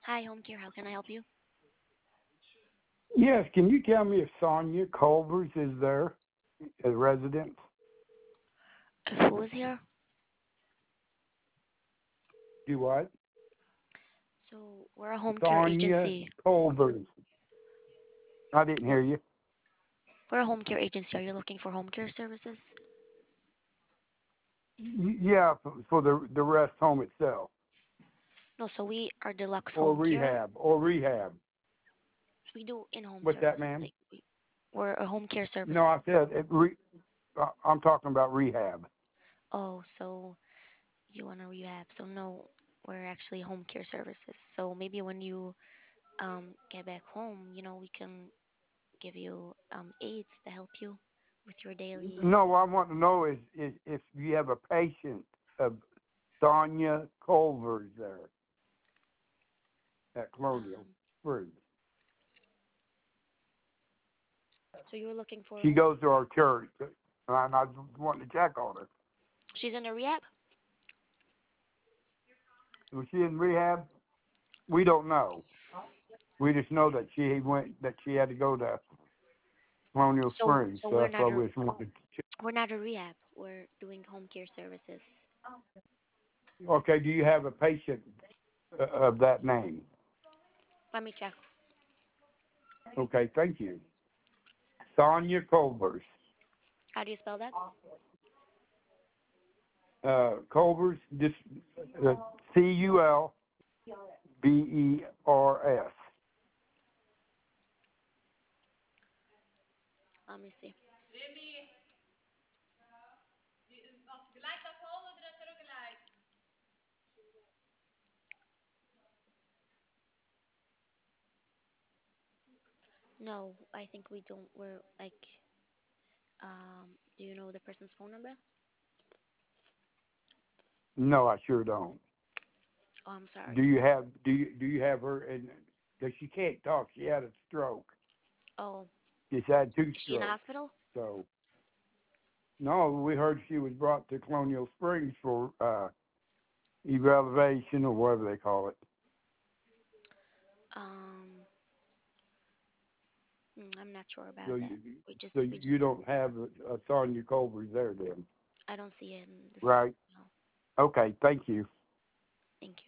Hi, home care. How can I help you? Yes, can you tell me if Sonia Culvers is there as resident? Who is here? Do what? So we're a home care Sonia agency. Culvers. I didn't hear Well, you. we're a home care agency. Are you looking for home care services? Yeah, for the rest home itself, No, so we are deluxe or home care. rehab, or rehab. We do in-home What's that, services. ma'am? We're a home care No, services. I said I'm talking about rehab. Oh, so you want to rehab? So no, we're actually home care services. So maybe when you get back home, we can give you aids to help you with your daily. No, what I want to know is if you have a patient of Sonia Culvers there at Colonial Um, Springs. so you're looking for a She home. goes to our church, and I just want to check on her. She's in a rehab. Was she in rehab? We don't know. We just know that she had to go to Colonial So Springs, so so we're that's why not a we just wanted to check. we're not a rehab. We're doing home care services. Okay, do you have a patient of that name? Let me check. Okay, thank you. Sonia Culvers. How do you spell that? Culvers, just Culbers. Let me see. No, I think we don't. We're like, do you know the person's phone number? No, I sure don't. Oh, I'm Do sorry. you have do you have her? And because she can't talk, she had a stroke. Oh, She's had two is she in the strokes. hospital? So no, we heard she was brought to Colonial Springs for evaluation or whatever they call it. Um, I'm not sure about So that. you We just so we just you don't have a Sonia Culvers there then, I don't see it in the system. right? No, Okay, thank you. thank you.